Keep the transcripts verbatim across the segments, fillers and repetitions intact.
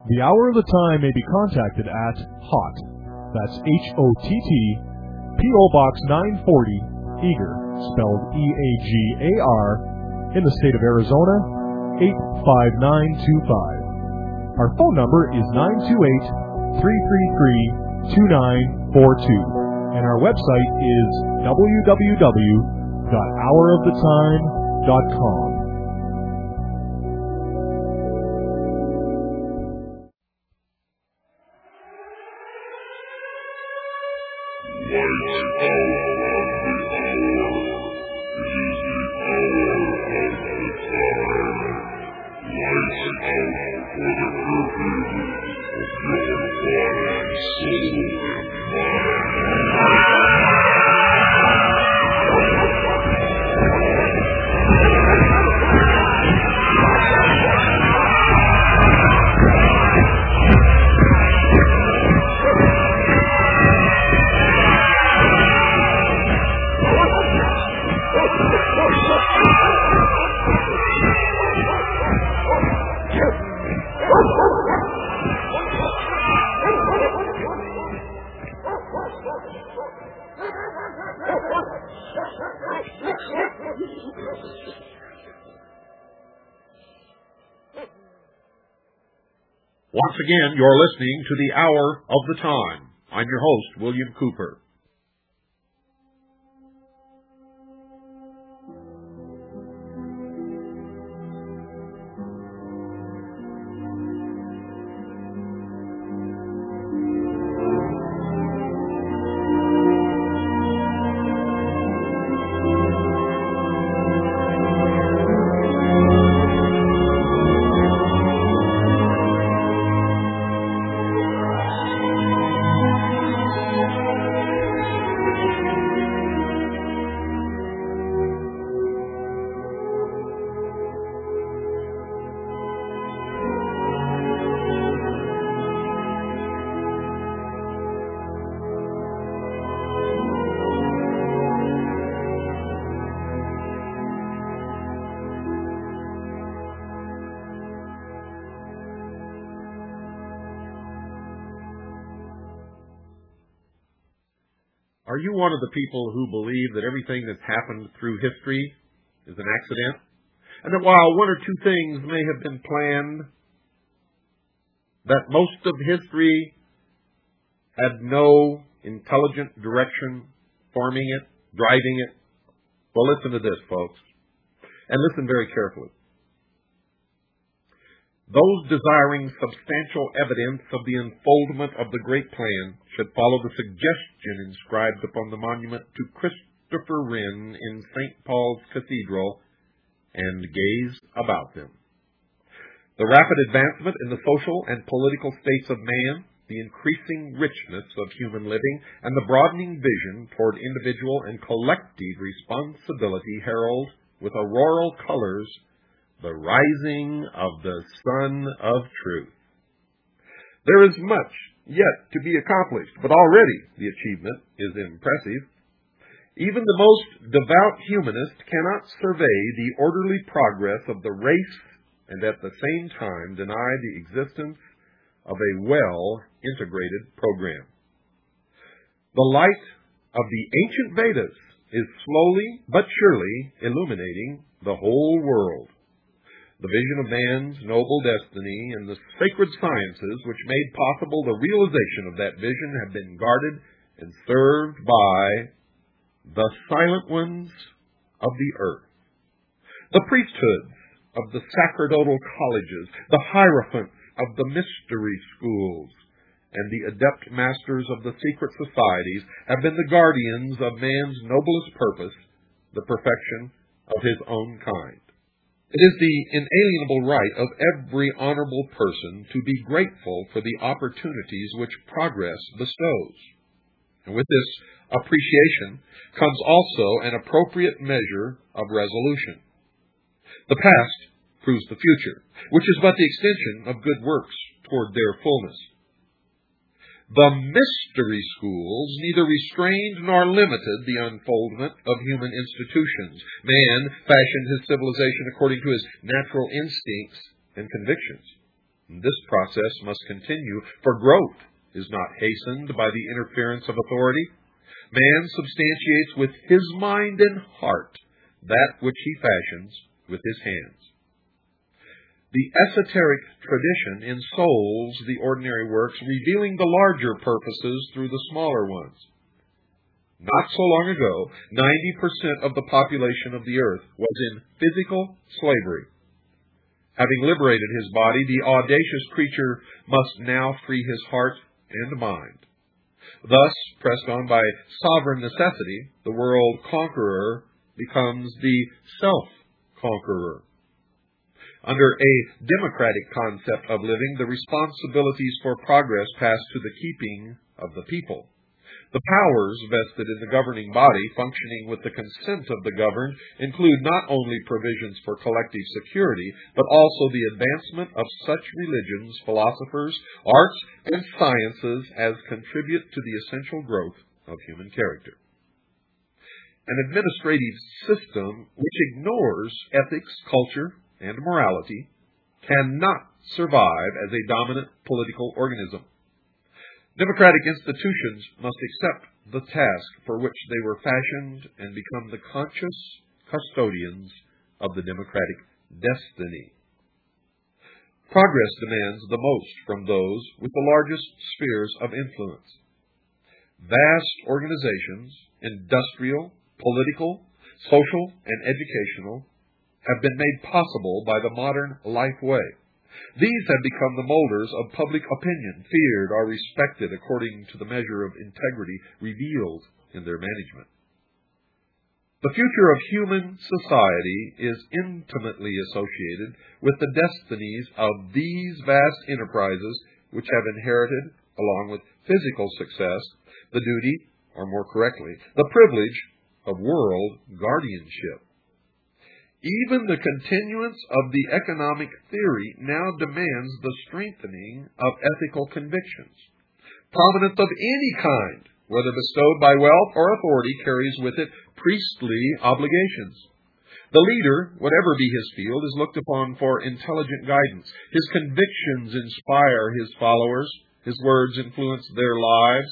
The Hour of the Time may be contacted at HOTT, that's H O T T, P O Box nine forty, Eagar, spelled E A G A R, in the state of Arizona, eight five nine two five. Our phone number is nine two eight, three three three, two nine four two, and our website is w w w dot hour of the time dot com. Once again, you're listening to the Hour of the Time. I'm your host, William Cooper. Are you one of the people who believe that everything that's happened through history is an accident? And that while one or two things may have been planned, that most of history had no intelligent direction forming it, driving it? Well, listen to this, folks, and listen very carefully. Those desiring substantial evidence of the unfoldment of the great plan should follow the suggestion inscribed upon the monument to Christopher Wren in Saint Paul's Cathedral and gaze about them. The rapid advancement in the social and political states of man, the increasing richness of human living, and the broadening vision toward individual and collective responsibility herald with auroral colors the rising of the Sun of Truth. There is much yet to be accomplished, but already the achievement is impressive. Even the most devout humanist cannot survey the orderly progress of the race and at the same time deny the existence of a well-integrated program. The light of the ancient Vedas is slowly but surely illuminating the whole world. The vision of man's noble destiny and the sacred sciences which made possible the realization of that vision have been guarded and served by the silent ones of the earth. The priesthoods of the sacerdotal colleges, the hierophants of the mystery schools, and the adept masters of the secret societies have been the guardians of man's noblest purpose, the perfection of his own kind. It is the inalienable right of every honorable person to be grateful for the opportunities which progress bestows. And with this appreciation comes also an appropriate measure of resolution. The past proves the future, which is but the extension of good works toward their fullness. The mystery schools neither restrained nor limited the unfoldment of human institutions. Man fashioned his civilization according to his natural instincts and convictions. This process must continue, for growth is not hastened by the interference of authority. Man substantiates with his mind and heart that which he fashions with his hands. The esoteric tradition ensouls the ordinary works, revealing the larger purposes through the smaller ones. Not so long ago, ninety percent of the population of the earth was in physical slavery. Having liberated his body, the audacious creature must now free his heart and mind. Thus, pressed on by sovereign necessity, the world conqueror becomes the self-conqueror. Under a democratic concept of living, the responsibilities for progress pass to the keeping of the people. The powers vested in the governing body, functioning with the consent of the governed, include not only provisions for collective security, but also the advancement of such religions, philosophers, arts, and sciences as contribute to the essential growth of human character. An administrative system which ignores ethics, culture, and morality cannot survive as a dominant political organism. Democratic institutions must accept the task for which they were fashioned and become the conscious custodians of the democratic destiny. Progress demands the most from those with the largest spheres of influence. Vast organizations, industrial, political, social, and educational, have been made possible by the modern life way. These have become the molders of public opinion, feared or respected according to the measure of integrity revealed in their management. The future of human society is intimately associated with the destinies of these vast enterprises which have inherited, along with physical success, the duty, or more correctly, the privilege of world guardianship. Even the continuance of the economic theory now demands the strengthening of ethical convictions. Prominence of any kind, whether bestowed by wealth or authority, carries with it priestly obligations. The leader, whatever be his field, is looked upon for intelligent guidance. His convictions inspire his followers, his words influence their lives,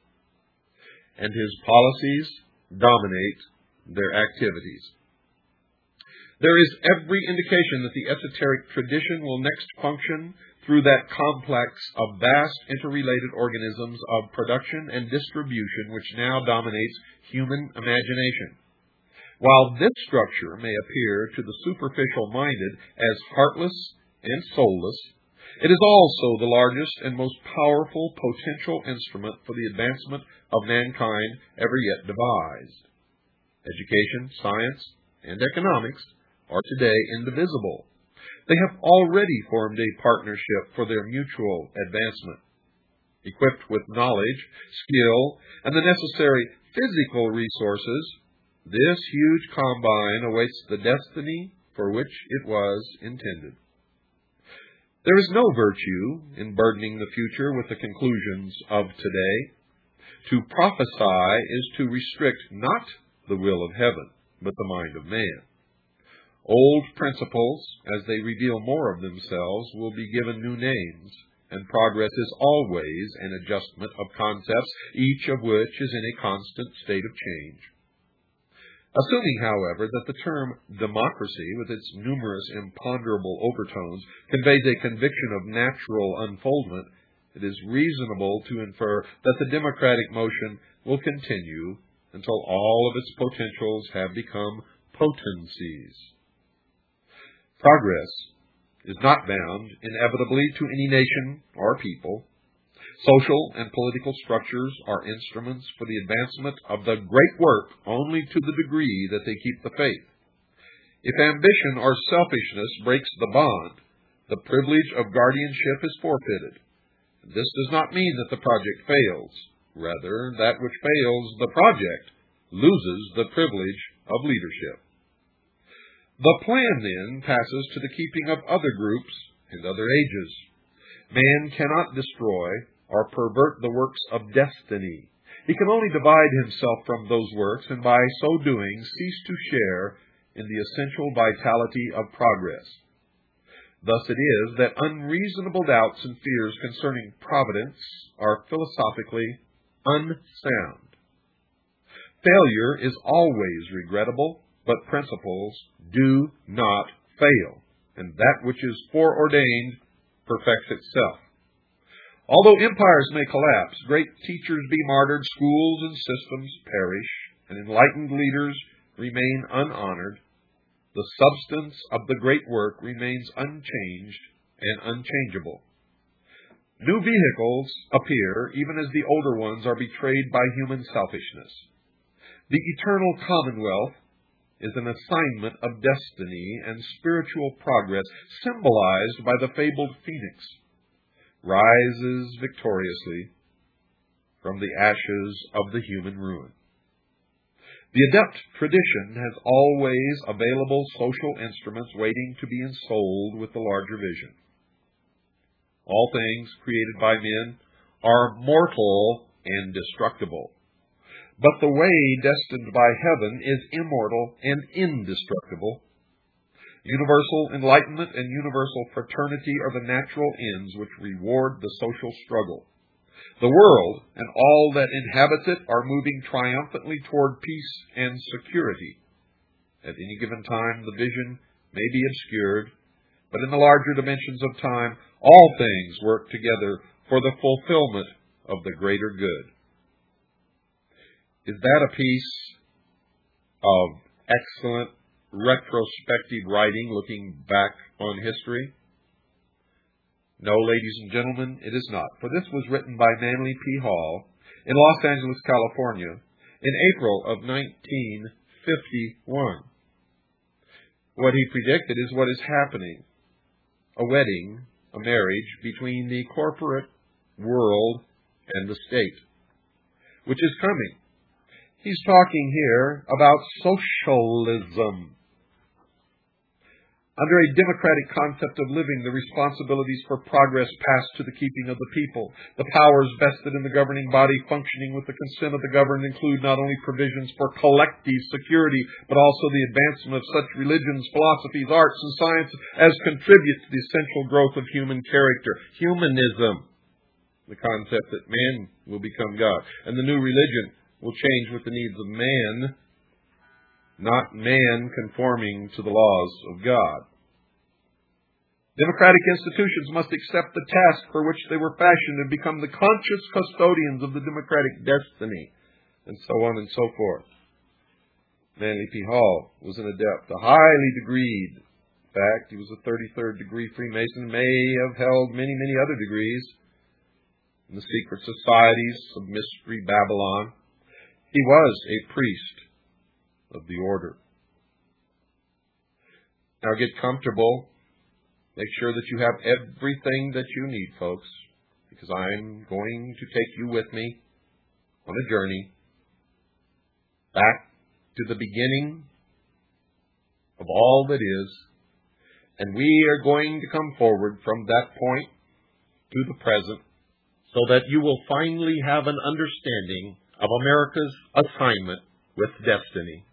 and his policies dominate their activities. There is every indication that the esoteric tradition will next function through that complex of vast interrelated organisms of production and distribution which now dominates human imagination. While this structure may appear to the superficial-minded as heartless and soulless, it is also the largest and most powerful potential instrument for the advancement of mankind ever yet devised. Education, science, and economics are today indivisible. They have already formed a partnership for their mutual advancement. Equipped with knowledge, skill, and the necessary physical resources, this huge combine awaits the destiny for which it was intended. There is no virtue in burdening the future with the conclusions of today. To prophesy is to restrict not the will of heaven, but the mind of man. Old principles, as they reveal more of themselves, will be given new names, and progress is always an adjustment of concepts, each of which is in a constant state of change. Assuming, however, that the term democracy, with its numerous imponderable overtones, conveys a conviction of natural unfoldment, it is reasonable to infer that the democratic motion will continue until all of its potentials have become potencies. Progress is not bound inevitably to any nation or people. Social and political structures are instruments for the advancement of the great work only to the degree that they keep the faith. If ambition or selfishness breaks the bond, the privilege of guardianship is forfeited. This does not mean that the project fails. Rather, that which fails the project loses the privilege of leadership. The plan, then, passes to the keeping of other groups and other ages. Man cannot destroy or pervert the works of destiny. He can only divide himself from those works, and by so doing cease to share in the essential vitality of progress. Thus it is that unreasonable doubts and fears concerning providence are philosophically unsound. Failure is always regrettable, but principles do not fail, and that which is foreordained perfects itself. Although empires may collapse, great teachers be martyred, schools and systems perish, and enlightened leaders remain unhonored, the substance of the great work remains unchanged and unchangeable. New vehicles appear even as the older ones are betrayed by human selfishness. The eternal commonwealth is an assignment of destiny and spiritual progress, symbolized by the fabled phoenix, rises victoriously from the ashes of the human ruin. The adept tradition has always available social instruments waiting to be ensouled with the larger vision. All things created by men are mortal and destructible, but the way destined by heaven is immortal and indestructible. Universal enlightenment and universal fraternity are the natural ends which reward the social struggle. The world and all that inhabits it are moving triumphantly toward peace and security. At any given time, the vision may be obscured, but in the larger dimensions of time, all things work together for the fulfillment of the greater good. Is that a piece of excellent retrospective writing looking back on history? No, ladies and gentlemen, it is not, for this was written by Manly P. Hall in Los Angeles, California, in April of nineteen fifty-one. What he predicted is what is happening: a wedding, a marriage between the corporate world and the state, which is coming. He's talking here about socialism. Under a democratic concept of living, the responsibilities for progress pass to the keeping of the people. The powers vested in the governing body functioning with the consent of the governed include not only provisions for collective security, but also the advancement of such religions, philosophies, arts, and science as contribute to the essential growth of human character. Humanism, the concept that man will become God, and the new religion will change with the needs of man, not man conforming to the laws of God. Democratic institutions must accept the task for which they were fashioned and become the conscious custodians of the democratic destiny, and so on and so forth. Manly P. Hall was an adept, a highly degreed. In fact, he was a thirty-third degree Freemason, may have held many, many other degrees in the secret societies of Mystery Babylon. He was a priest of the order. Now get comfortable. Make sure that you have everything that you need, folks, because I'm going to take you with me on a journey back to the beginning of all that is, and we are going to come forward from that point to the present so that you will finally have an understanding of America's assignment with destiny.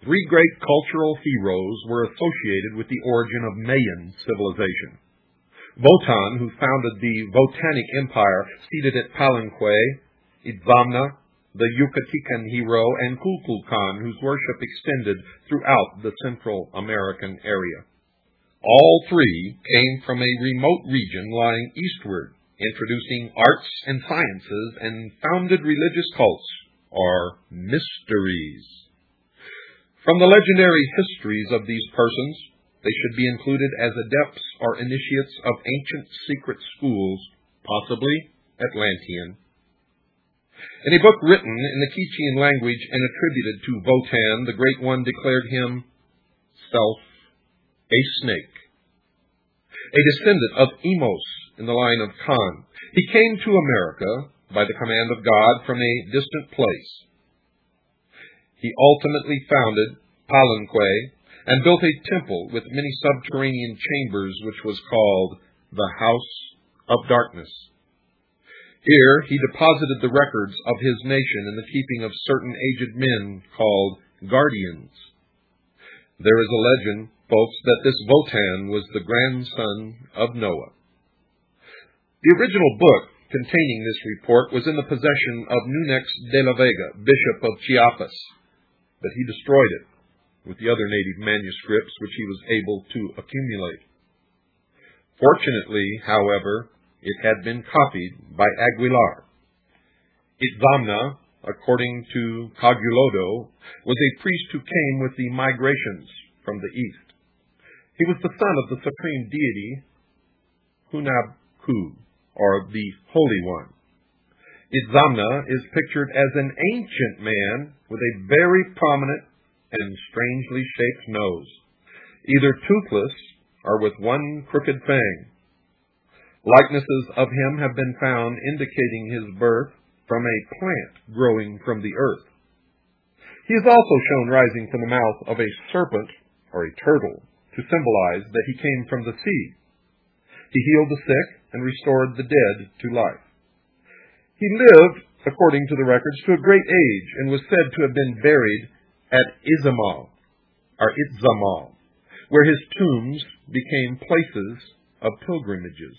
three great cultural heroes were associated with the origin of Mayan civilization. Wotan, who founded the Votanic Empire seated at Palenque, Itzamna, the Yucatecan hero, and Kukulkan, whose worship extended throughout the Central American area. All three came from a remote region lying eastward, introducing arts and sciences and founded religious cults, or mysteries. From the legendary histories of these persons, they should be included as adepts or initiates of ancient secret schools, possibly Atlantean. In a book written in the Quichean language and attributed to Wotan, the Great One declared himself a snake, a descendant of Emos in the line of Khan. He came to America by the command of God from a distant place. He ultimately founded Palenque and built a temple with many subterranean chambers, which was called the House of Darkness. Here he deposited the records of his nation in the keeping of certain aged men called guardians. There is a legend, folks, that this Wotan was the grandson of Noah. The original book containing this report was in the possession of Nunex de la Vega, Bishop of Chiapas, but he destroyed it with the other native manuscripts which he was able to accumulate. Fortunately, however, it had been copied by Aguilar. Itzamna, according to Cagulodo, was a priest who came with the migrations from the east. He was the son of the supreme deity Hunabku, or the Holy One. Itzamna is pictured as an ancient man with a very prominent and strangely shaped nose, either toothless or with one crooked fang. Likenesses of him have been found indicating his birth from a plant growing from the earth. He is also shown rising from the mouth of a serpent or a turtle to symbolize that he came from the sea. He healed the sick and restored the dead to life. He lived, according to the records, to a great age and was said to have been buried at Izamal, or Itzamal, where his tombs became places of pilgrimages.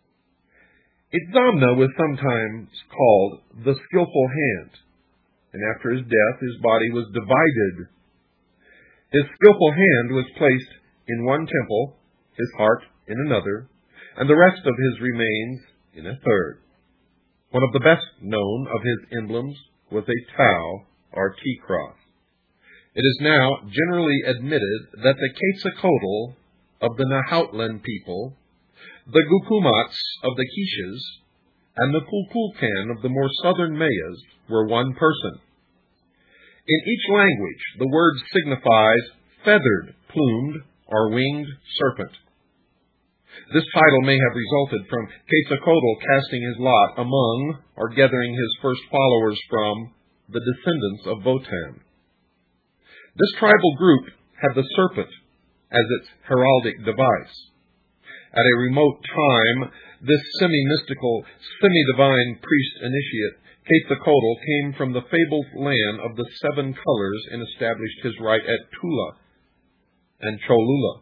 Itzamna was sometimes called the skillful hand, and after his death his body was divided. His skillful hand was placed in one temple, his heart in another, and the rest of his remains in a third. One of the best known of his emblems was a tau, or T-cross. It is now generally admitted that the Quetzalcoatl of the Nahuatl people, the Gukumats of the Quiches, and the Kukulkan of the more southern Mayas were one person. In each language, the word signifies feathered, plumed, or winged serpent. This title may have resulted from Quetzalcoatl casting his lot among, or gathering his first followers from, the descendants of Wotan. This tribal group had the serpent as its heraldic device. At a remote time, this semi-mystical, semi-divine priest initiate, Quetzalcoatl, came from the fabled land of the seven colors and established his right at Tula and Cholula.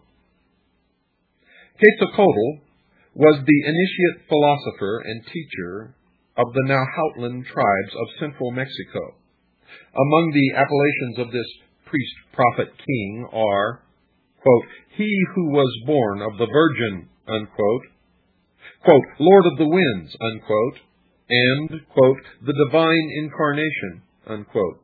Quetzalcoatl was the initiate philosopher and teacher of the Nahuatl tribes of central Mexico. Among the appellations of this priest, prophet, king are, quote, he who was born of the Virgin, unquote, quote, Lord of the winds, unquote, and, quote, the divine incarnation, unquote.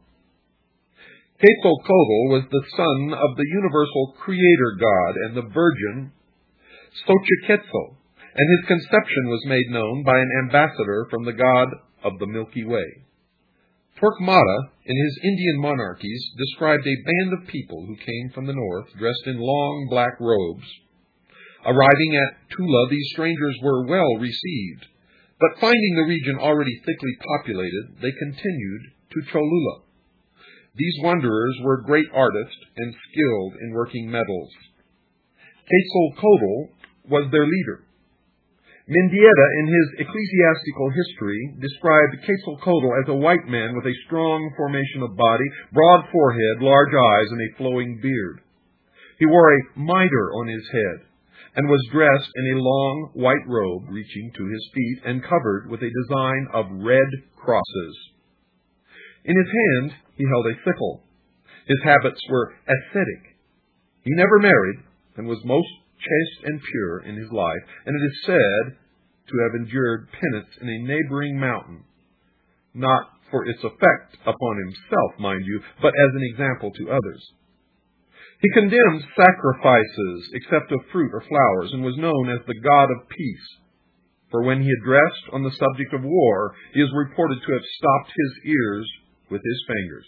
Quetzalcoatl was the son of the universal creator God and the Virgin Xochiquetzal, and his conception was made known by an ambassador from the god of the Milky Way. Torquemada, in his Indian monarchies, described a band of people who came from the north, dressed in long black robes. Arriving at Tula, these strangers were well received, but finding the region already thickly populated, they continued to Cholula. These wanderers were great artists and skilled in working metals. Quetzalcoatl was their leader. Mendieta, in his Ecclesiastical History, described Quetzalcoatl as a white man with a strong formation of body, broad forehead, large eyes, and a flowing beard. He wore a mitre on his head, and was dressed in a long white robe reaching to his feet and covered with a design of red crosses. In his hand he held a sickle. His habits were ascetic. He never married, and was most chaste and pure in his life, and it is said to have endured penance in a neighboring mountain, not for its effect upon himself, mind you, but as an example to others. He condemned sacrifices, except of fruit or flowers, and was known as the God of peace. For when he addressed on the subject of war, he is reported to have stopped his ears with his fingers.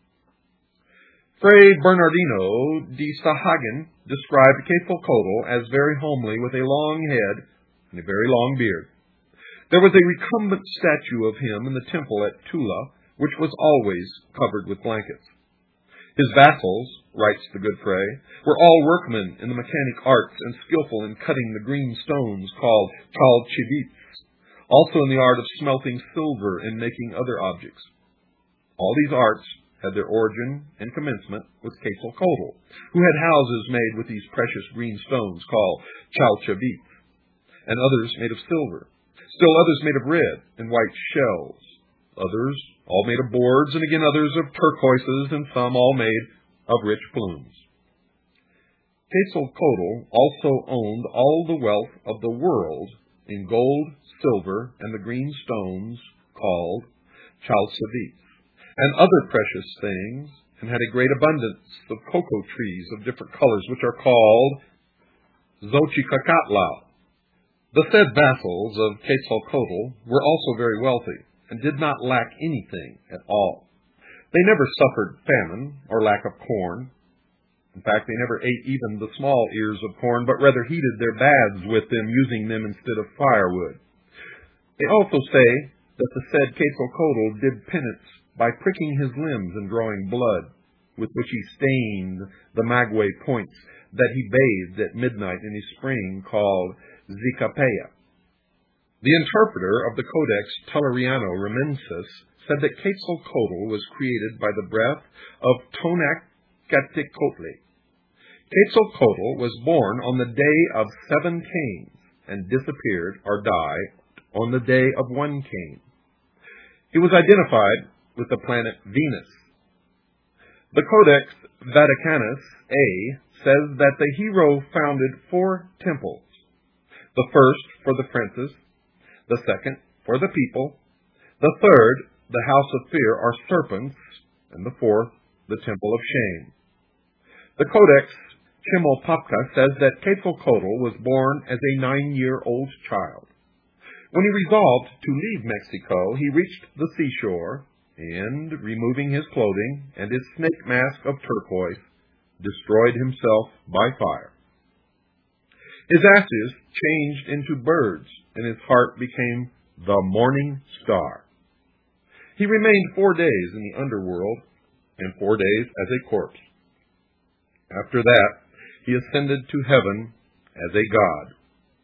Fray Bernardino de Sahagun described Quetzalcoatl as very homely, with a long head and a very long beard. There was a recumbent statue of him in the temple at Tula, which was always covered with blankets. His vassals, writes the good Fray, were all workmen in the mechanic arts and skillful in cutting the green stones called chalchivits, also in the art of smelting silver and making other objects. All these arts had their origin and commencement with Quetzalcoatl, who had houses made with these precious green stones called chalchivits, and others made of silver, still others made of red and white shells, others all made of boards, and again others of turquoises, and some all made of rich plumes. Quetzalcoatl also owned all the wealth of the world in gold, silver, and the green stones called chalchivits, and other precious things, and had a great abundance of cocoa trees of different colors, which are called Xochicacatl. The said vassals of Quetzalcoatl were also very wealthy, and did not lack anything at all. They never suffered famine or lack of corn. In fact, they never ate even the small ears of corn, but rather heated their baths with them, using them instead of firewood. They also say that the said Quetzalcoatl did penance by pricking his limbs and drawing blood, with which he stained the maguey points that he bathed at midnight in a spring called Zicapaya. The interpreter of the Codex Telleriano Remensis said that Quetzalcoatl was created by the breath of Tonacatlicotli. Quetzalcoatl was born on the day of seven Cains and disappeared or died on the day of one Cain. He was identified with the planet Venus. The Codex Vaticanus A says that the hero founded four temples, the first for the princes, the second for the people, the third, the house of fear, or serpents, and the fourth, the temple of shame. The Codex Chimalpopoca says that Quetzalcoatl was born as a nine-year-old child. When he resolved to leave Mexico, he reached the seashore, and, removing his clothing and his snake mask of turquoise, destroyed himself by fire. His ashes changed into birds, and his heart became the morning star. He remained four days in the underworld, and four days as a corpse. After that, he ascended to heaven as a god.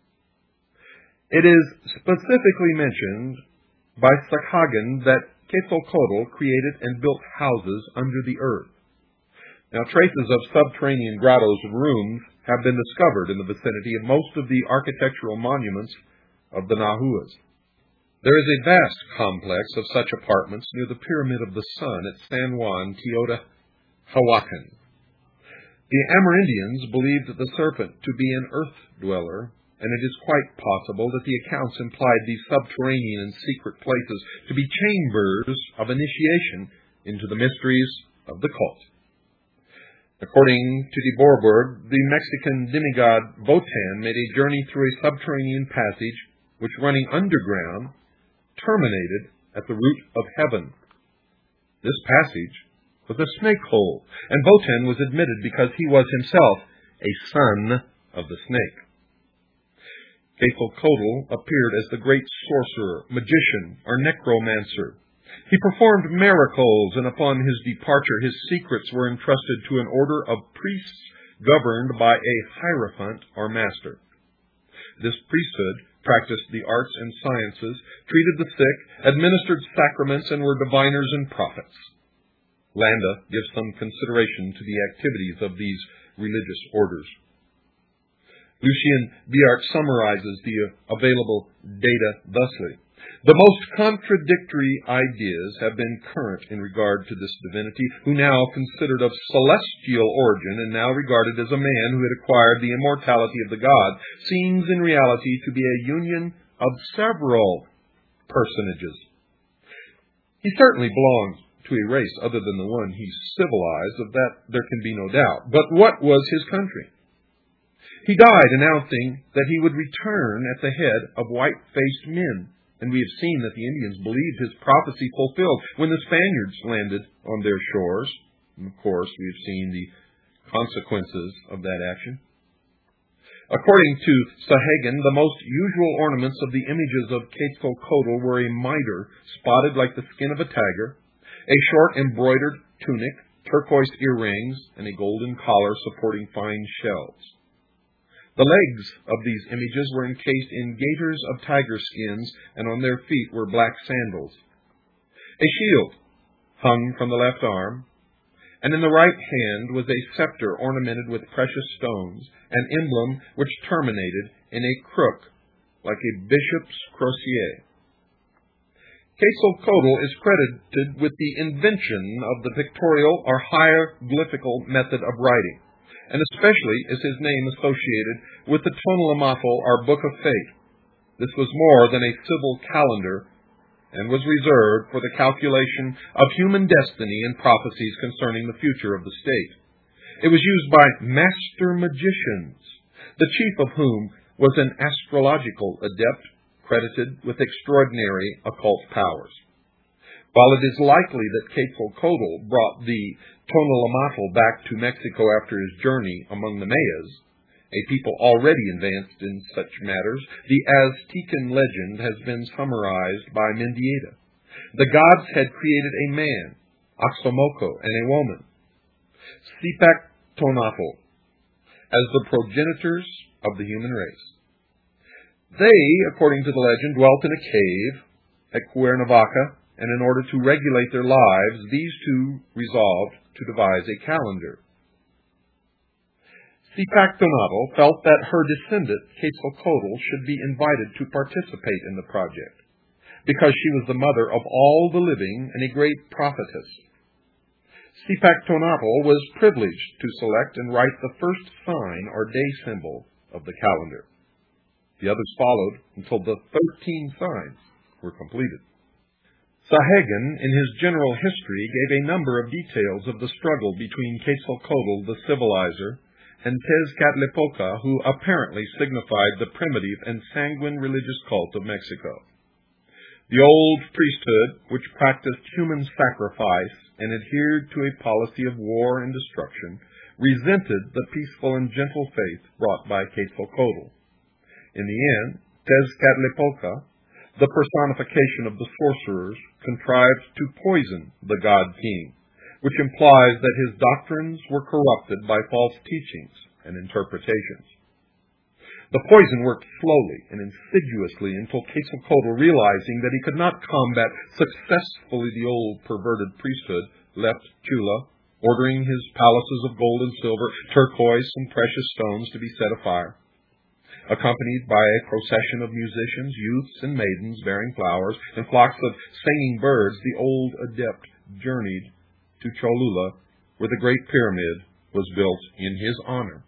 It is specifically mentioned by Sahagun that Quetzalcoatl created and built houses under the earth. Now, traces of subterranean grottos and rooms have been discovered in the vicinity of most of the architectural monuments of the Nahuas. There is a vast complex of such apartments near the Pyramid of the Sun at San Juan, Teotihuacan. The Amerindians believed the serpent to be an earth dweller, and it is quite possible that the accounts implied these subterranean and secret places to be chambers of initiation into the mysteries of the cult. According to de Boerberg, the Mexican demigod Votan made a journey through a subterranean passage which, running underground, terminated at the root of heaven. This passage was a snake hole, and Votan was admitted because he was himself a son of the snake. Quetzalcoatl appeared as the great sorcerer, magician, or necromancer. He performed miracles, and upon his departure his secrets were entrusted to an order of priests governed by a hierophant or master. This priesthood practiced the arts and sciences, treated the sick, administered sacraments, and were diviners and prophets. Landa gives some consideration to the activities of these religious orders. Lucien Biart summarizes the available data thusly. The most contradictory ideas have been current in regard to this divinity, who now considered of celestial origin and now regarded as a man who had acquired the immortality of the god, seems in reality to be a union of several personages. He certainly belongs to a race other than the one he civilized, of that there can be no doubt. But what was his country? He died announcing that he would return at the head of white-faced men. And we have seen that the Indians believed his prophecy fulfilled when the Spaniards landed on their shores. And of course, we have seen the consequences of that action. According to Sahagun, the most usual ornaments of the images of Quetzalcoatl were a mitre spotted like the skin of a tiger, a short embroidered tunic, turquoise earrings, and a golden collar supporting fine shells. The legs of these images were encased in gaiters of tiger skins, and on their feet were black sandals. A shield hung from the left arm, and in the right hand was a scepter ornamented with precious stones, an emblem which terminated in a crook, like a bishop's crosier. Quetzalcoatl is credited with the invention of the pictorial or hieroglyphical method of writing, and especially is his name associated with the Tonalamatl, or Book of Fate. This was more than a civil calendar, and was reserved for the calculation of human destiny and prophecies concerning the future of the state. It was used by master magicians, the chief of whom was an astrological adept credited with extraordinary occult powers. While it is likely that Quetzalcoatl brought the Tonalamatl back to Mexico after his journey among the Mayas, a people already advanced in such matters, the Aztecan legend has been summarized by Mendieta. The gods had created a man, Oxomoco, and a woman, Zipactonatl, as the progenitors of the human race. They, according to the legend, dwelt in a cave at Cuernavaca, and in order to regulate their lives, these two resolved to devise a calendar. Zipactonatl felt that her descendant, Quetzalcoatl, should be invited to participate in the project, because she was the mother of all the living and a great prophetess. Zipactonatl was privileged to select and write the first sign or day symbol of the calendar. The others followed until the thirteen signs were completed. Sahagun, in his general history, gave a number of details of the struggle between Quetzalcoatl, the civilizer, and Tezcatlipoca, who apparently signified the primitive and sanguine religious cult of Mexico. The old priesthood, which practiced human sacrifice and adhered to a policy of war and destruction, resented the peaceful and gentle faith brought by Quetzalcoatl. In the end, Tezcatlipoca, the personification of the sorcerers, contrived to poison the god king, which implies that his doctrines were corrupted by false teachings and interpretations. The poison worked slowly and insidiously until Quetzalcoatl, realizing that he could not combat successfully the old perverted priesthood, left Chula, ordering his palaces of gold and silver, turquoise, and precious stones to be set afire. Accompanied by a procession of musicians, youths, and maidens bearing flowers, and flocks of singing birds, the old adept journeyed to Cholula, where the Great Pyramid was built in his honor.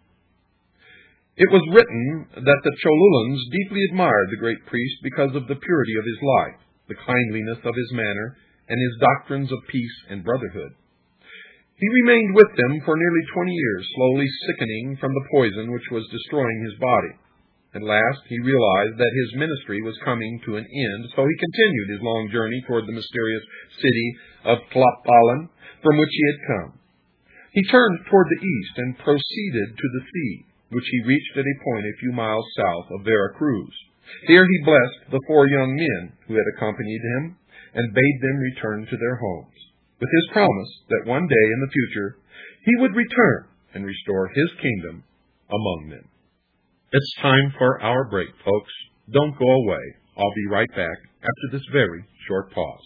It was written that the Cholulans deeply admired the great priest because of the purity of his life, the kindliness of his manner, and his doctrines of peace and brotherhood. He remained with them for nearly twenty years, slowly sickening from the poison which was destroying his body. At last, he realized that his ministry was coming to an end, so he continued his long journey toward the mysterious city of Tlapalan, from which he had come. He turned toward the east and proceeded to the sea, which he reached at a point a few miles south of Veracruz. Here he blessed the four young men who had accompanied him and bade them return to their homes, with his promise that one day in the future he would return and restore his kingdom among them. It's time for our break, folks. Don't go away. I'll be right back after this very short pause.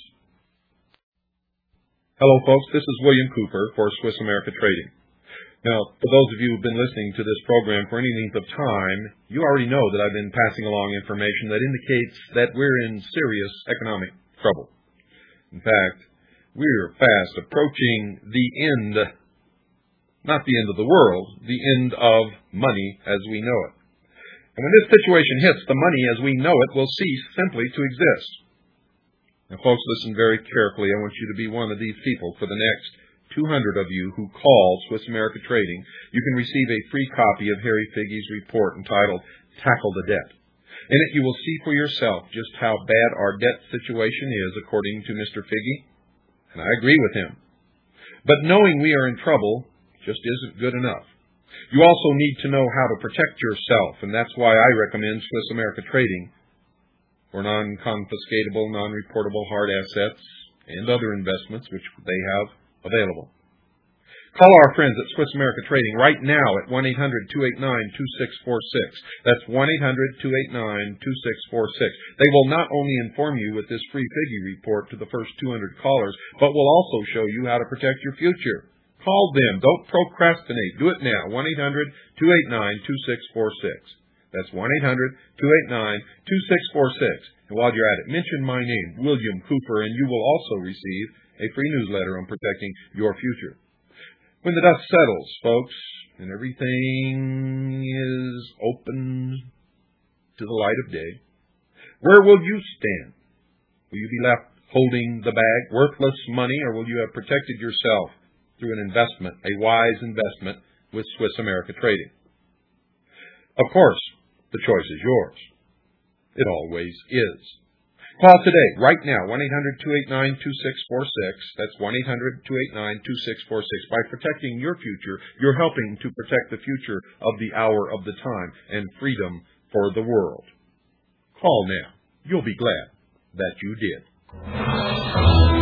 Hello, folks. This is William Cooper for Swiss America Trading. Now, for those of you who've been listening to this program for any length of time, you already know that I've been passing along information that indicates that we're in serious economic trouble. In fact, we're fast approaching the end, not the end of the world, the end of money as we know it. And when this situation hits, the money as we know it will cease simply to exist. Now, folks, listen very carefully. I want you to be one of these people for the next two hundred of you who call Swiss America Trading. You can receive a free copy of Harry Figge's report entitled Tackle the Debt. In it, you will see for yourself just how bad our debt situation is according to Mister Figge, and I agree with him. But knowing we are in trouble just isn't good enough. You also need to know how to protect yourself, and that's why I recommend Swiss America Trading for non-confiscatable, non-reportable hard assets and other investments which they have available. Call our friends at Swiss America Trading right now at one eight hundred, two eight nine, two six four six. That's one eight hundred, two eight nine, two six four six. They will not only inform you with this free Figge report to the first two hundred callers, but will also show you how to protect your future. Call them. Don't procrastinate. Do it now. one eight hundred, two eight nine, two six four six. That's one eight hundred, two eight nine, two six four six. And while you're at it, mention my name, William Cooper, and you will also receive a free newsletter on protecting your future. When the dust settles, folks, and everything is open to the light of day, where will you stand? Will you be left holding the bag, worthless money, or will you have protected yourself through an investment, a wise investment with Swiss America Trading? Of course, the choice is yours. It always is. Call today, right now, one eight hundred, two eight nine, two six four six. That's one eight hundred, two eight nine, two six four six. By protecting your future, you're helping to protect the future of the hour of the time and freedom for the world. Call now. You'll be glad that you did.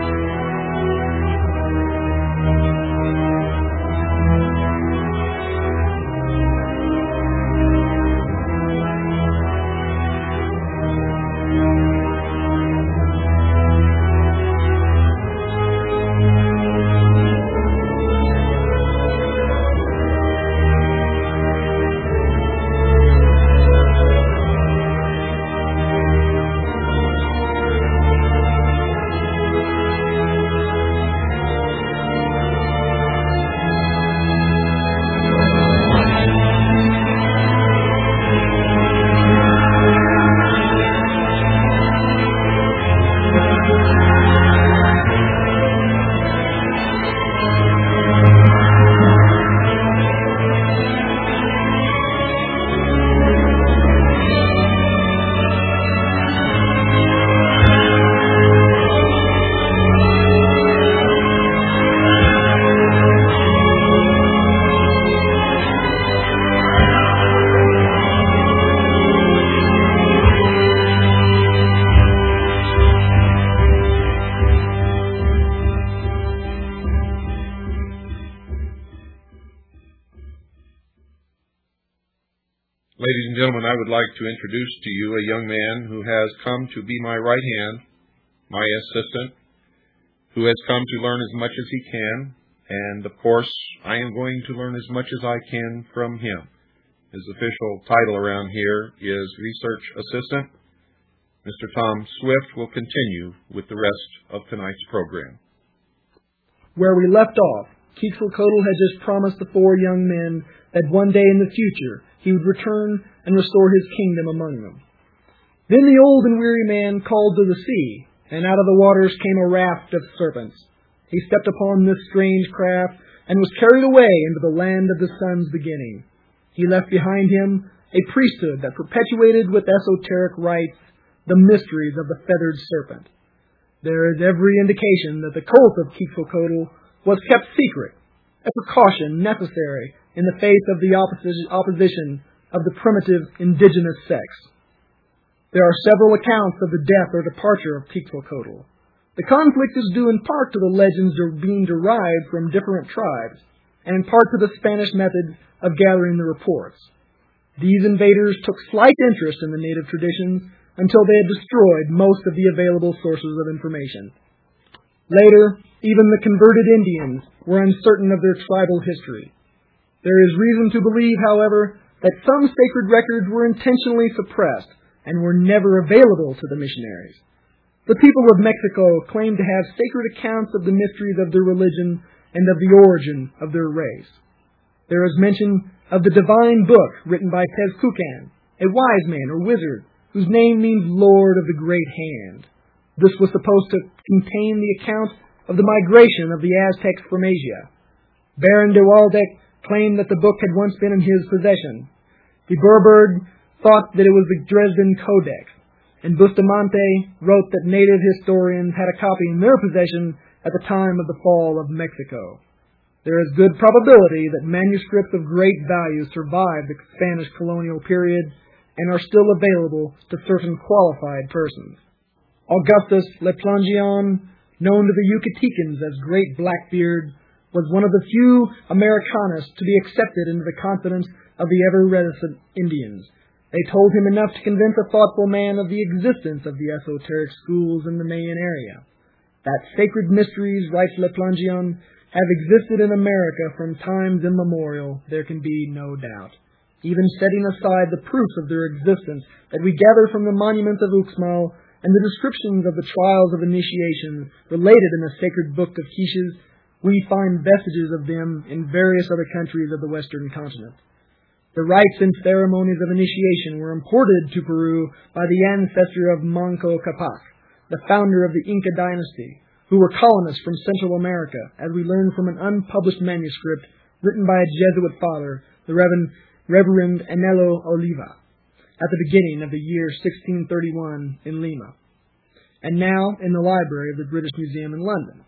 Ladies and gentlemen, I would like to introduce to you a young man who has come to be my right hand, my assistant, who has come to learn as much as he can, and of course, I am going to learn as much as I can from him. His official title around here is Research Assistant. Mister Tom Swift will continue with the rest of tonight's program. Where we left off, Quetzalcoatl had just promised the four young men that one day in the future he would return and restore his kingdom among them. Then the old and weary man called to the sea, and out of the waters came a raft of serpents. He stepped upon this strange craft and was carried away into the land of the sun's beginning. He left behind him a priesthood that perpetuated with esoteric rites the mysteries of the feathered serpent. There is every indication that the cult of Quetzalcoatl was kept secret, a precaution necessary in the face of the opposition of the primitive indigenous sects. There are several accounts of the death or departure of Quetzalcoatl. The conflict is due in part to the legends being derived from different tribes, and in part to the Spanish method of gathering the reports. These invaders took slight interest in the native traditions until they had destroyed most of the available sources of information. Later, even the converted Indians were uncertain of their tribal history. There is reason to believe, however, that some sacred records were intentionally suppressed and were never available to the missionaries. The people of Mexico claimed to have sacred accounts of the mysteries of their religion and of the origin of their race. There is mention of the divine book written by Tezcucan, a wise man or wizard, whose name means Lord of the Great Hand. This was supposed to contain the account of the migration of the Aztecs from Asia. Baron de Waldeck claimed that the book had once been in his possession. De Bourbourg thought that it was the Dresden Codex, and Bustamante wrote that native historians had a copy in their possession at the time of the fall of Mexico. There is good probability that manuscripts of great value survived the Spanish colonial period and are still available to certain qualified persons. Augustus Leplangion, known to the Yucatecans as Great Blackbeard, was one of the few Americanists to be accepted into the confidence of the ever-reticent Indians. They told him enough to convince a thoughtful man of the existence of the esoteric schools in the Mayan area. That sacred mysteries, writes Leplangion, have existed in America from times immemorial, there can be no doubt. Even setting aside the proofs of their existence that we gather from the monuments of Uxmal and the descriptions of the trials of initiation related in the sacred book of Quiches, we find vestiges of them in various other countries of the Western continent. The rites and ceremonies of initiation were imported to Peru by the ancestor of Manco Capac, the founder of the Inca dynasty, who were colonists from Central America, as we learn from an unpublished manuscript written by a Jesuit father, the Reverend, Reverend Anelo Oliva, at the beginning of the year sixteen thirty-one in Lima, and now in the library of the British Museum in London.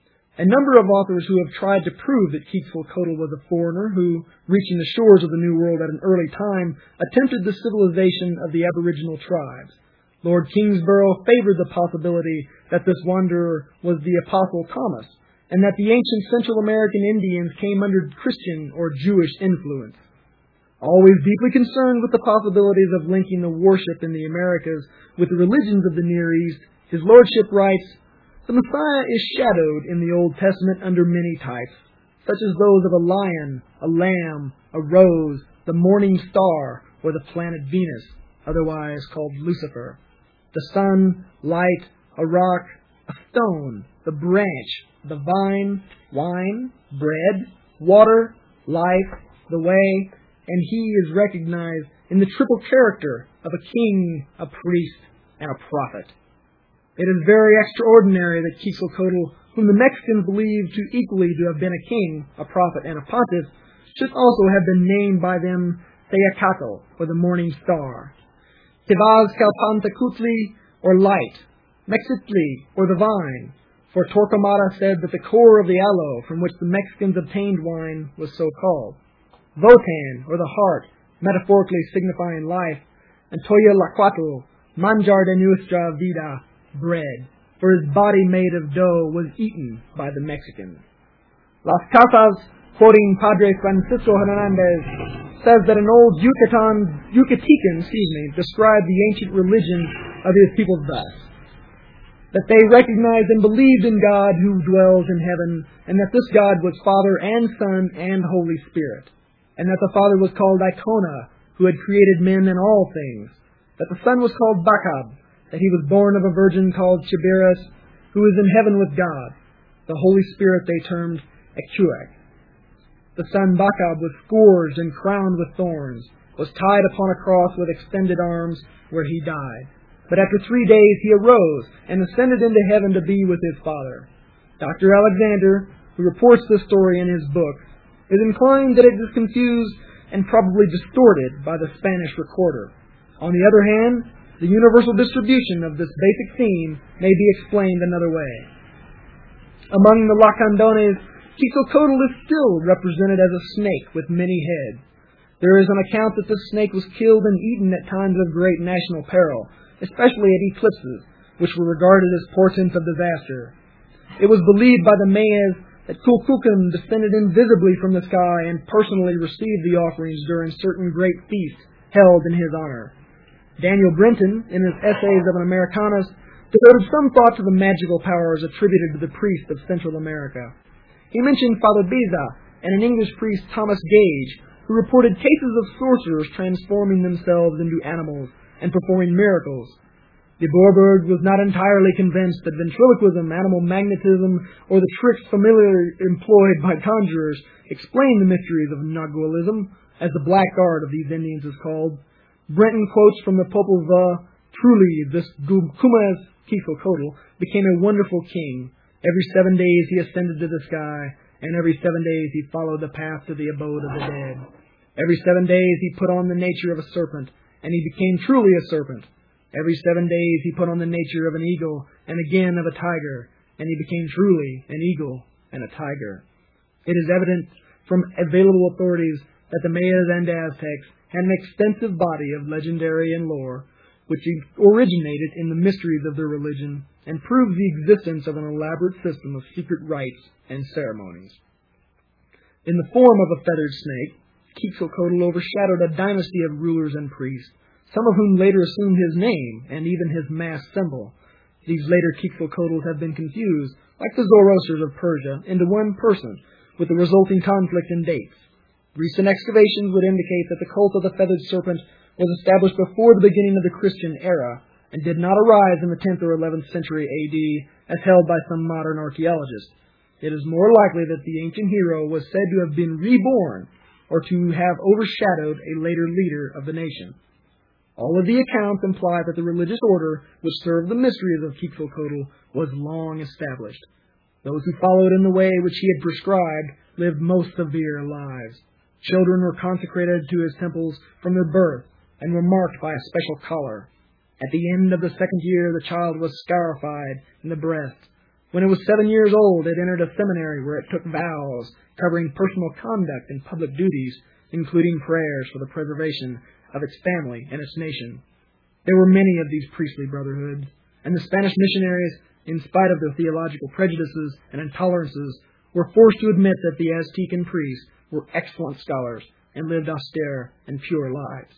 A number of authors who have tried to prove that Quetzalcoatl was a foreigner who, reaching the shores of the New World at an early time, attempted the civilization of the aboriginal tribes. Lord Kingsborough favored the possibility that this wanderer was the Apostle Thomas, and that the ancient Central American Indians came under Christian or Jewish influence. Always deeply concerned with the possibilities of linking the worship in the Americas with the religions of the Near East, his lordship writes, "The Messiah is shadowed in the Old Testament under many types, such as those of a lion, a lamb, a rose, the morning star, or the planet Venus, otherwise called Lucifer, the sun, light, a rock, a stone, the branch, the vine, wine, bread, water, life, the way, and he is recognized in the triple character of a king, a priest, and a prophet. It is very extraordinary that Quetzalcoatl, whom the Mexicans believe to equally to have been a king, a prophet, and a pontiff, should also have been named by them Teyacatl, or the morning star, Tevazcalpantecutli, or light, Mexitli, or the vine, for Torquemada said that the core of the aloe from which the Mexicans obtained wine was so called, Votan, or the heart, metaphorically signifying life, and Toyalacuatl, manjar de nuestra vida, bread, for his body made of dough was eaten by the Mexicans. Las Casas, quoting Padre Francisco Hernandez, says that an old Yucatan, Yucatecan, excuse me, described the ancient religion of his people thus: that they recognized and believed in God who dwells in heaven, and that this God was Father and Son and Holy Spirit, and that the Father was called Icona, who had created men and all things, that the Son was called Bacab, that he was born of a virgin called Chibiras, who is in heaven with God. The Holy Spirit they termed Echuec. The son Bacab was scourged and crowned with thorns, was tied upon a cross with extended arms, where he died. But after three days he arose and ascended into heaven to be with his Father. Doctor Alexander, who reports this story in his book, is inclined that it is confused and probably distorted by the Spanish recorder. On the other hand, the universal distribution of this basic theme may be explained another way. Among the Lacandones, Quetzalcoatl is still represented as a snake with many heads. There is an account that this snake was killed and eaten at times of great national peril, especially at eclipses, which were regarded as portents of disaster. It was believed by the Mayas that Kukulkan descended invisibly from the sky and personally received the offerings during certain great feasts held in his honor. Daniel Brenton, in his Essays of an Americanus, devoted some thought to the magical powers attributed to the priests of Central America. He mentioned Father Beza and an English priest, Thomas Gage, who reported cases of sorcerers transforming themselves into animals and performing miracles. De Boerberg was not entirely convinced that ventriloquism, animal magnetism, or the tricks familiarly employed by conjurers explained the mysteries of Nagualism, as the black art of these Indians is called. Brenton quotes from the Popol Vuh, "Truly, this Kumas Quetzalcoatl became a wonderful king. Every seven days he ascended to the sky, and every seven days he followed the path to the abode of the dead. Every seven days he put on the nature of a serpent, and he became truly a serpent. Every seven days he put on the nature of an eagle, and again of a tiger, and he became truly an eagle and a tiger." It is evident from available authorities that the Mayas and Aztecs had an extensive body of legendary and lore, which originated in the mysteries of their religion and proves the existence of an elaborate system of secret rites and ceremonies. In the form of a feathered snake, Quetzalcoatl overshadowed a dynasty of rulers and priests, some of whom later assumed his name and even his masked symbol. These later Quetzalcoatls have been confused, like the Zoroasters of Persia, into one person, with the resulting conflict in dates. Recent excavations would indicate that the cult of the feathered serpent was established before the beginning of the Christian era and did not arise in the tenth or eleventh century A D as held by some modern archaeologists. It is more likely that the ancient hero was said to have been reborn or to have overshadowed a later leader of the nation. All of the accounts imply that the religious order which served the mysteries of Quetzalcoatl was long established. Those who followed in the way which he had prescribed lived most severe lives. Children were consecrated to his temples from their birth and were marked by a special collar. At the end of the second year, the child was scarified in the breast. When it was seven years old, it entered a seminary where it took vows covering personal conduct and public duties, including prayers for the preservation of its family and its nation. There were many of these priestly brotherhoods, and the Spanish missionaries, in spite of their theological prejudices and intolerances, were forced to admit that the Aztecan priests were excellent scholars and lived austere and pure lives.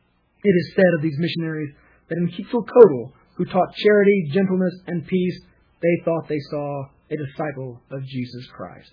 It is said of these missionaries that in Quetzalcoatl, who taught charity, gentleness, and peace, they thought they saw a disciple of Jesus Christ.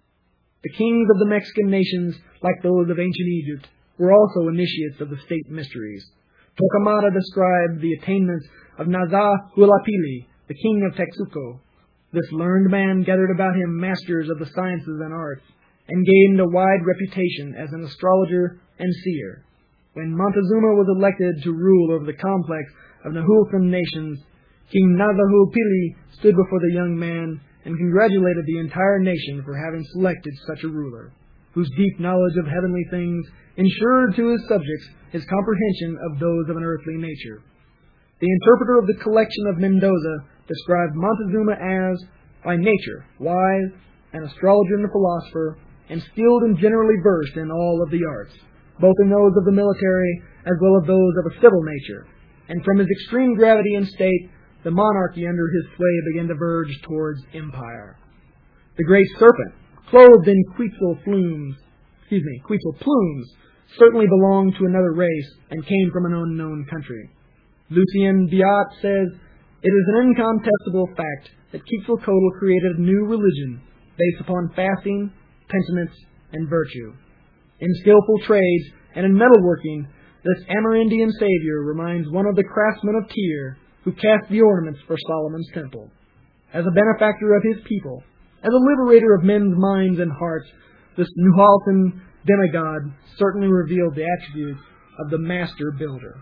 The kings of the Mexican nations, like those of ancient Egypt, were also initiates of the state mysteries. Torquemada described the attainments of Naza Hualapili, the king of Texuco. This learned man gathered about him masters of the sciences and arts, and gained a wide reputation as an astrologer and seer. When Montezuma was elected to rule over the complex of Nahulcan nations, King Nazahualpili stood before the young man and congratulated the entire nation for having selected such a ruler, whose deep knowledge of heavenly things ensured to his subjects his comprehension of those of an earthly nature. The interpreter of the collection of Mendoza described Montezuma as, by nature, wise, an astrologer and a philosopher, and skilled and generally versed in all of the arts, both in those of the military as well as those of a civil nature. And from his extreme gravity and state, the monarchy under his sway began to verge towards empire. The great serpent, clothed in Quetzal plumes, excuse me, Quetzal plumes, certainly belonged to another race and came from an unknown country. Lucien Biot says, "It is an incontestable fact that Quetzalcoatl created a new religion based upon fasting, penitence, and virtue. In skillful trades and in metalworking, this Amerindian savior reminds one of the craftsmen of Tyre who cast the ornaments for Solomon's temple. As a benefactor of his people, as a liberator of men's minds and hearts, this Nuhaltan demigod certainly revealed the attributes of the master builder."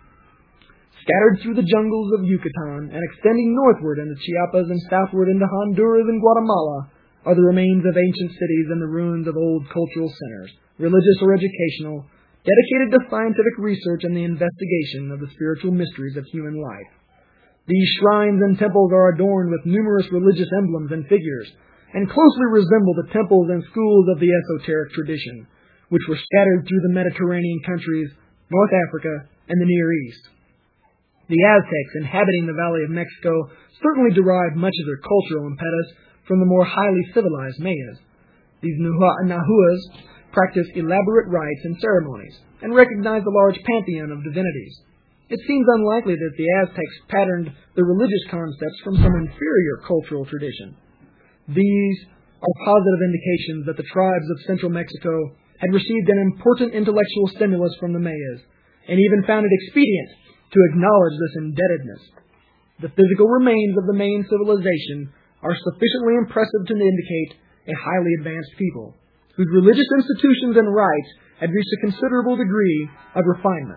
Scattered through the jungles of Yucatan and extending northward into Chiapas and southward into Honduras and Guatemala are the remains of ancient cities and the ruins of old cultural centers, religious or educational, dedicated to scientific research and the investigation of the spiritual mysteries of human life. These shrines and temples are adorned with numerous religious emblems and figures, and closely resemble the temples and schools of the esoteric tradition, which were scattered through the Mediterranean countries, North Africa, and the Near East. The Aztecs inhabiting the Valley of Mexico certainly derived much of their cultural impetus from the more highly civilized Mayas. These Nahuas practice elaborate rites and ceremonies, and recognized a large pantheon of divinities. It seems unlikely that the Aztecs patterned the religious concepts from some inferior cultural tradition. These are positive indications that the tribes of central Mexico had received an important intellectual stimulus from the Mayas, and even found it expedient to acknowledge this indebtedness. The physical remains of the Mayan civilization are sufficiently impressive to indicate a highly advanced people, whose religious institutions and rites had reached a considerable degree of refinement.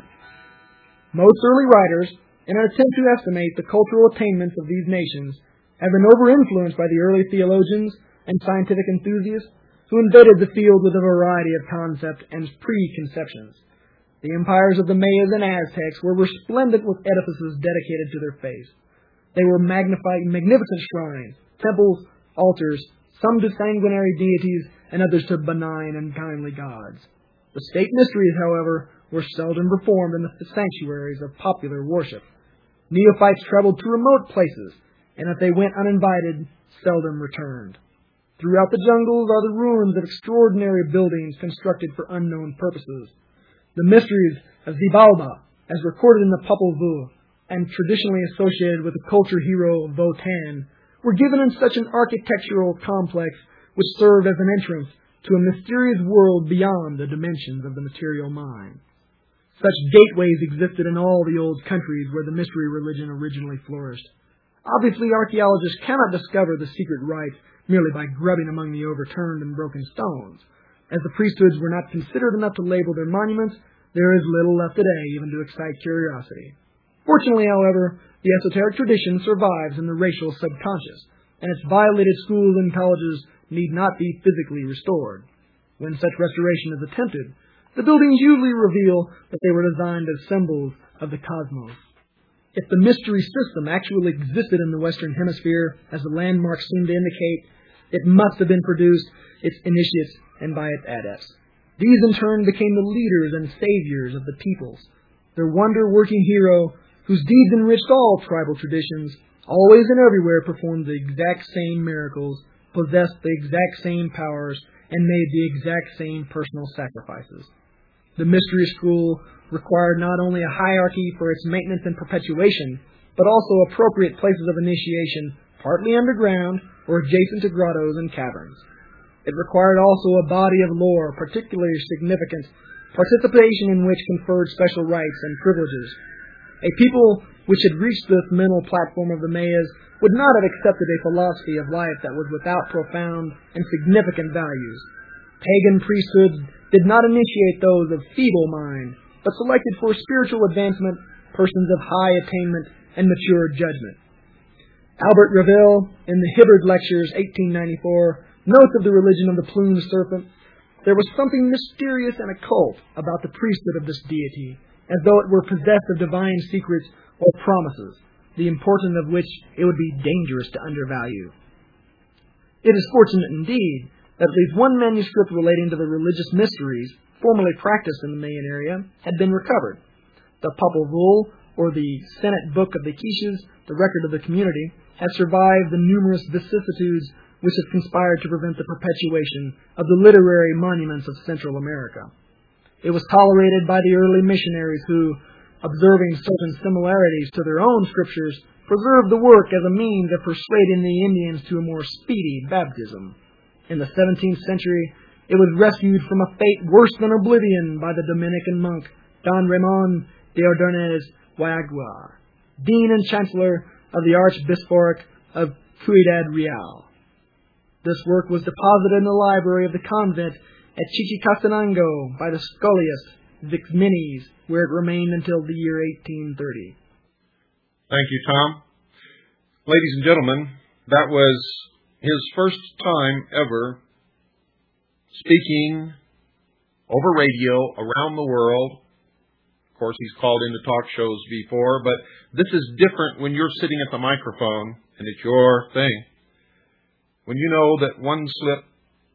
Most early writers, in an attempt to estimate the cultural attainments of these nations, have been over-influenced by the early theologians and scientific enthusiasts who invaded the field with a variety of concepts and preconceptions. The empires of the Mayas and Aztecs were resplendent with edifices dedicated to their faith. They were magnified, magnificent shrines, temples, altars, some to sanguinary deities and others to benign and kindly gods. The state mysteries, however, were seldom performed in the sanctuaries of popular worship. Neophytes traveled to remote places, and if they went uninvited, seldom returned. Throughout the jungles are the ruins of extraordinary buildings constructed for unknown purposes. The mysteries of Xibalba, as recorded in the Popol Vuh, and traditionally associated with the culture hero Votan, were given in such an architectural complex which served as an entrance to a mysterious world beyond the dimensions of the material mind. Such gateways existed in all the old countries where the mystery religion originally flourished. Obviously, archaeologists cannot discover the secret rites merely by grubbing among the overturned and broken stones. As the priesthoods were not considered enough to label their monuments, there is little left today even to excite curiosity. Fortunately, however, the esoteric tradition survives in the racial subconscious, and its violated schools and colleges need not be physically restored. When such restoration is attempted, the buildings usually reveal that they were designed as symbols of the cosmos. If the mystery system actually existed in the Western Hemisphere, as the landmarks seem to indicate, it must have been produced its initiates and by its adepts. These in turn became the leaders and saviors of the peoples. Their wonder-working hero, whose deeds enriched all tribal traditions, always and everywhere performed the exact same miracles, possessed the exact same powers, and made the exact same personal sacrifices. The mystery school required not only a hierarchy for its maintenance and perpetuation, but also appropriate places of initiation, partly underground or adjacent to grottos and caverns. It required also a body of lore particularly significant, participation in which conferred special rights and privileges. A people which had reached this mental platform of the Mayas would not have accepted a philosophy of life that was without profound and significant values. Pagan priesthoods did not initiate those of feeble mind, but selected for spiritual advancement persons of high attainment and mature judgment. Albert Reville, in the Hibbard Lectures, eighteen ninety-four, notes of the religion of the plumed serpent, there was something mysterious and occult about the priesthood of this deity, as though it were possessed of divine secrets or promises, the importance of which it would be dangerous to undervalue. It is fortunate indeed that at least one manuscript relating to the religious mysteries formerly practiced in the Mayan area had been recovered. The Popol Vuh, or the Senate Book of the Quiches, the record of the community, has survived the numerous vicissitudes which have conspired to prevent the perpetuation of the literary monuments of Central America. It was tolerated by the early missionaries who, observing certain similarities to their own scriptures, preserved the work as a means of persuading the Indians to a more speedy baptism. In the seventeenth century, it was rescued from a fate worse than oblivion by the Dominican monk Don Ramon de Ordonez Guayagua, Dean and Chancellor of the Archbishopric of Ciudad Real. This work was deposited in the library of the convent at Chichicastenango by the Scholiast Vixmenes, where it remained until the year eighteen thirty. Thank you, Tom. Ladies and gentlemen, that was his first time ever speaking over radio around the world. Of course, he's called into talk shows before, but this is different when you're sitting at the microphone and it's your thing. When you know that one slip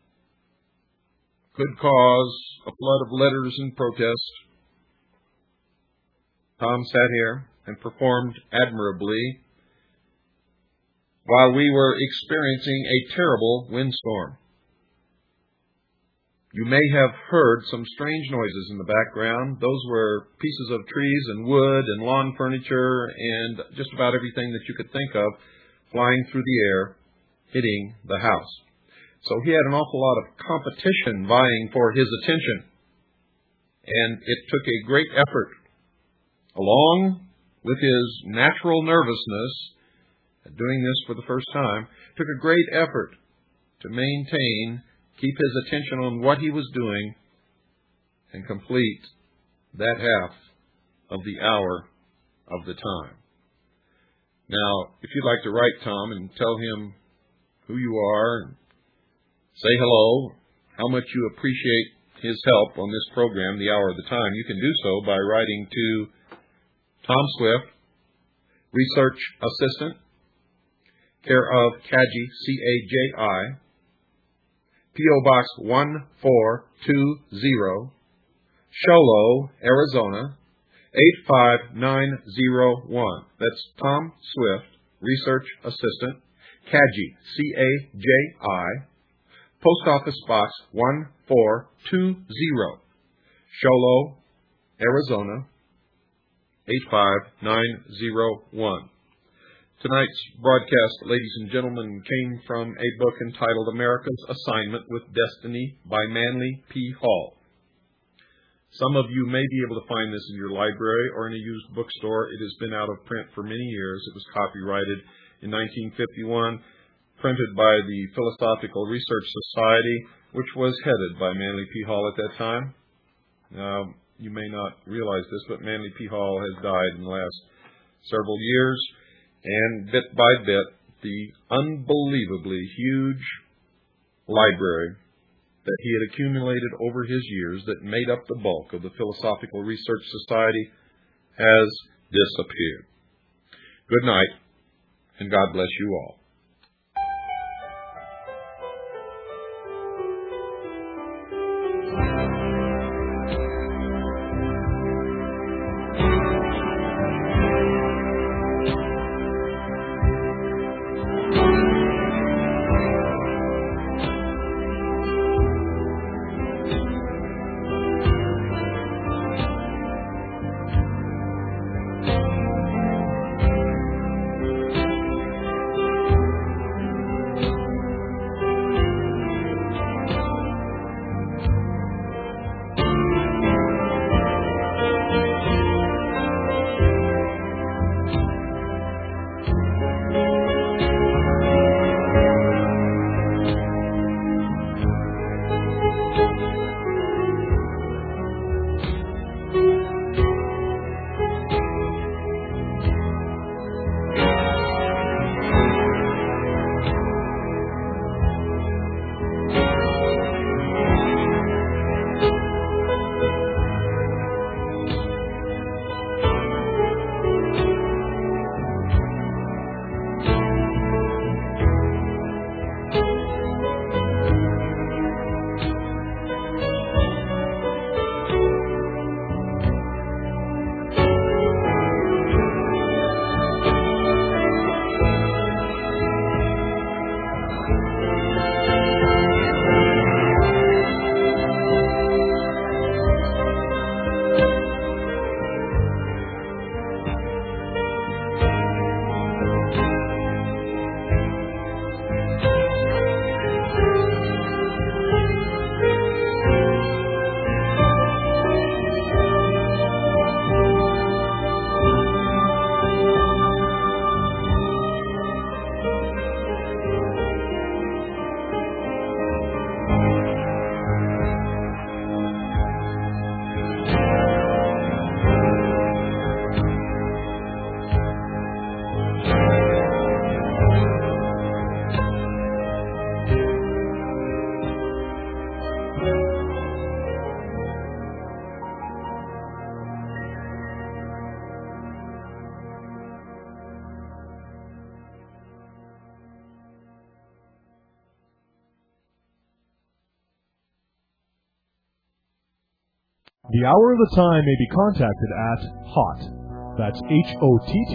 could cause a flood of letters and protest, Tom sat here and performed admirably while we were experiencing a terrible windstorm. You may have heard some strange noises in the background. Those were pieces of trees and wood and lawn furniture and just about everything that you could think of flying through the air, hitting the house. So he had an awful lot of competition vying for his attention. And it took a great effort, along with his natural nervousness, doing this for the first time, took a great effort to maintain, keep his attention on what he was doing, and complete that half of the hour of the time. Now, if you'd like to write Tom and tell him who you are, and say hello, how much you appreciate his help on this program, The Hour of the Time, you can do so by writing to Tom Swift, Research Assistant, care of Caji, C A J I, P O Box one four two zero, Show Low, Arizona, eight five nine zero one. That's Tom Swift, Research Assistant, Caji, C A J I, Post Office Box one four two zero, Show Low, Arizona, eight five nine zero one. Tonight's broadcast, ladies and gentlemen, came from a book entitled America's Assignment with Destiny by Manly P. Hall. Some of you may be able to find this in your library or in a used bookstore. It has been out of print for many years. It was copyrighted in nineteen fifty-one, printed by the Philosophical Research Society, which was headed by Manly P. Hall at that time. Now, you may not realize this, but Manly P. Hall has died in the last several years. And bit by bit, the unbelievably huge library that he had accumulated over his years that made up the bulk of the Philosophical Research Society has disappeared. Good night, and God bless you all. The Hour of the Time may be contacted at HOTT, that's H O T T,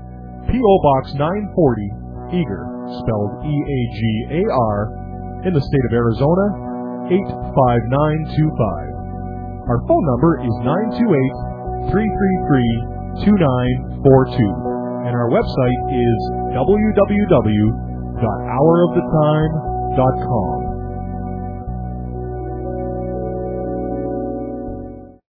P O Box nine forty, Eagar, spelled E A G A R, in the state of Arizona, eight five nine two five. Our phone number is nine two eight, three three three, two nine four two, and our website is w w w dot hour of the time dot com.